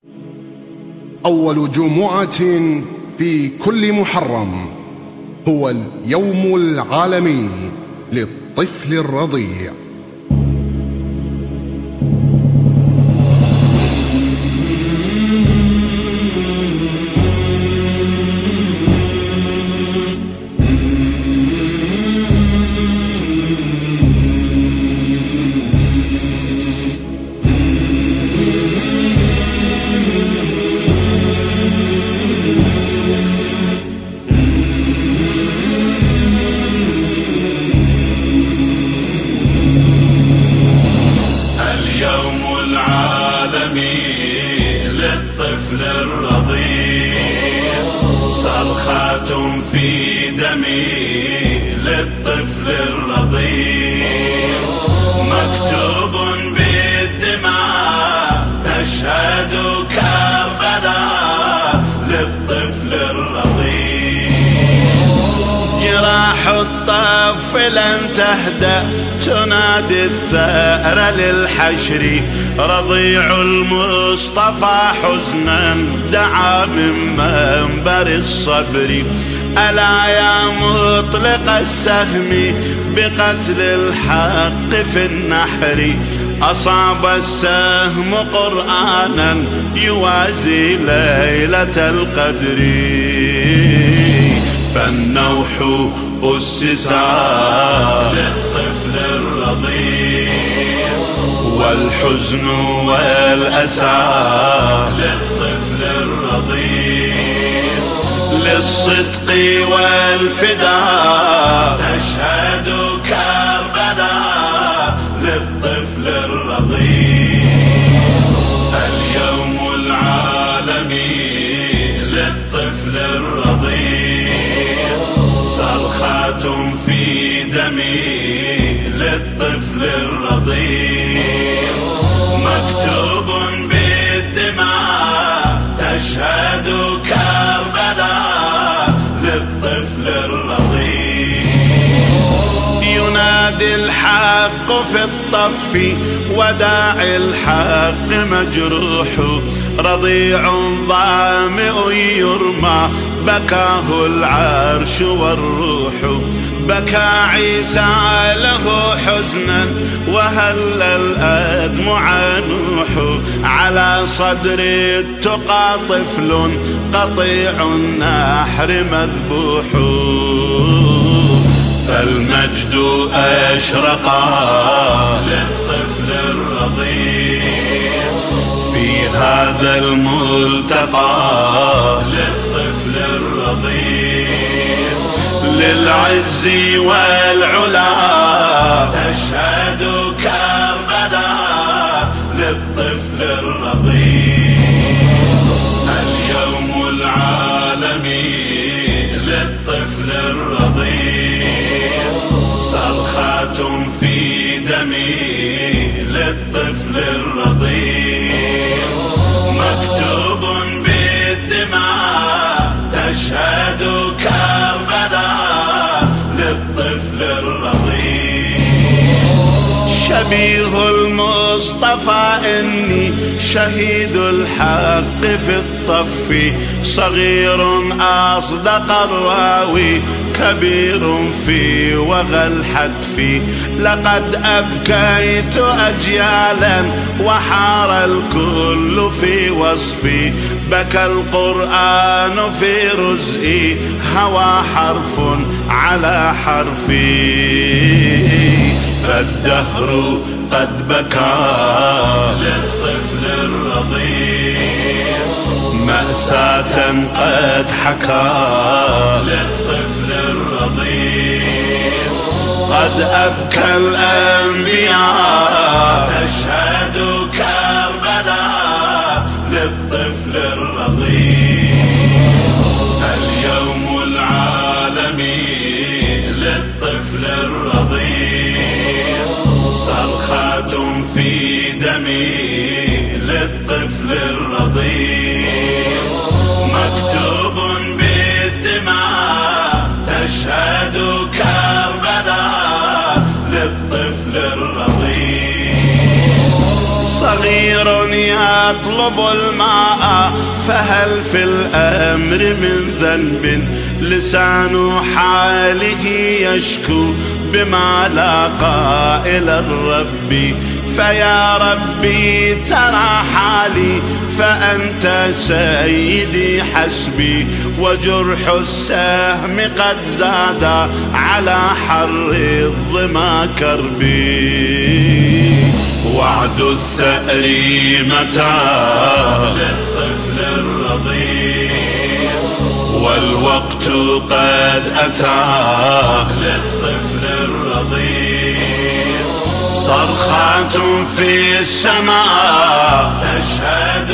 أول جمعة في كل محرم هو اليوم العالمي للطفل الرضيع. للطفل الرضيع صرخة في دمي، للطفل الرضيع مكتوب بالدماء تشهد كربلاء، للطفل الرضيع جراح الطف لن تهدأ تنادي الثأر للحشر، رضيع المصطفى حزنا دعا من منبر الصبر. ألا يا مطلق السهم بقتل الحق في النحر، أصاب السهم قرآنا يوازي ليلة القدر. فالنوح أسسا للطفل الرضيع، والحزن والأسى للطفل الرضيع، للصدق والفداء تشهد كربلاء، للطفل الرضيع. اليوم العالمي للطفل الرضيع صرخة في دمي، للطفل الرضيع مكتوب بالدماء تشهد كربلاء، للطفل الرضيع. ينادي الحق في الطف وداعي الحق مجروح، رضيع ظامئ يرمى بكاه العرش والروح. بكى عيسى له حزنا وهل الأدمع نوح، على صدر التقى طفل قطيع النحر مذبوح. فالمجد أشرقا للطفل الرضيع في هذا الملتقى، للطفل الرضيع للعز والعلا تشهد كربلاء، للطفل الرضيع. اليوم العالمي للطفل الرضيع صرخة في دمي، للطفل الرضيع مكتوب بالدماء تشهد كربلاء، للطفل الرضيع. شبيه المصطفى إني شهيد الحق في الطف، صغير أصدق الراوي كبير في وغى الحتف. لقد أبكيت أجيالا وحار الكل في وصفي، بكى القرآن في رزئي هوى حرف على حرفي. فالدهر قد بكى للطفل الرضيع مأساة قد حكى، للطفل الرضيع قد أبكى الأنبياء تشهد كربلاء، للطفل الرضيع. اليوم العالمي للطفل الرضيع صرخة في دمي، للطفل الرضيع مكتوب بالدماء تشهد كربلاء، للطفل الرضيع. صغير يطلب الماء فهل في الأمر من ذنب لسان حاله يشكو بما لاقى إلى الرب فيا ربي ترى حالي فأنت سيدي حسبي وجرح السهم قد زاد على حر الظما كربي وعد الثأر متى للطفل الرضيع والوقت قد أتى للطفل الرضيع صرخات في السماء تشهد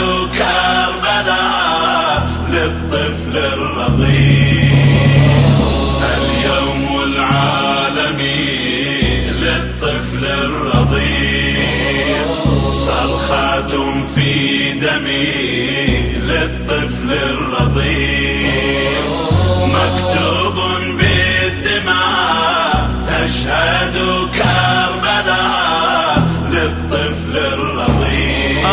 كربلاء للطفل الرضيع اليوم العالمي للطفل الرضيع صرخات في دمي للطفل الرضيع مكتوب بالدماء تشهد كربلاء للطفل الرضيع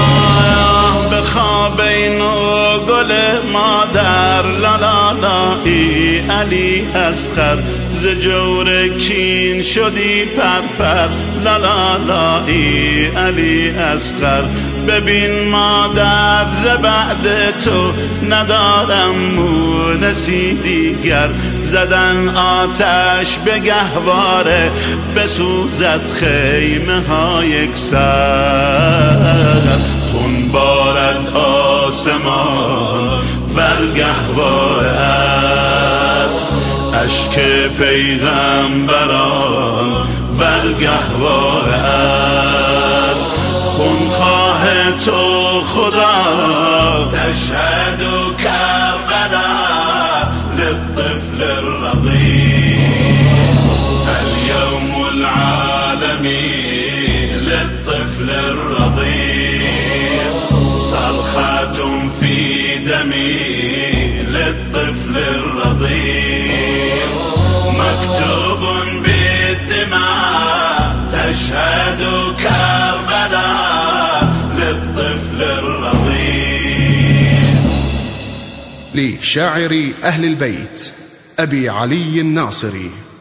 بخابين وقل مادر لا لا لا ای علی اصغر زجورکین شدی پر لا لا لا ای علی اصغر ببین مادر زبعد تو ندارم مونسی دیگر زدن آتش به گهواره بسوزد خیمه ها یکسر خون بارد آسمان بر گهوارت اشک پیغمبران بر گهوارت خونخواه تو خدا تشهد كربلاء للطفل الرضيع اليوم العالمي للطفل الرضيع صرخات في دمي للطفل الرضيع مكتوب بالدماء تشهد كربلاء للطفل الرضيع. لشاعر أهل البيت أبي علي الناصري.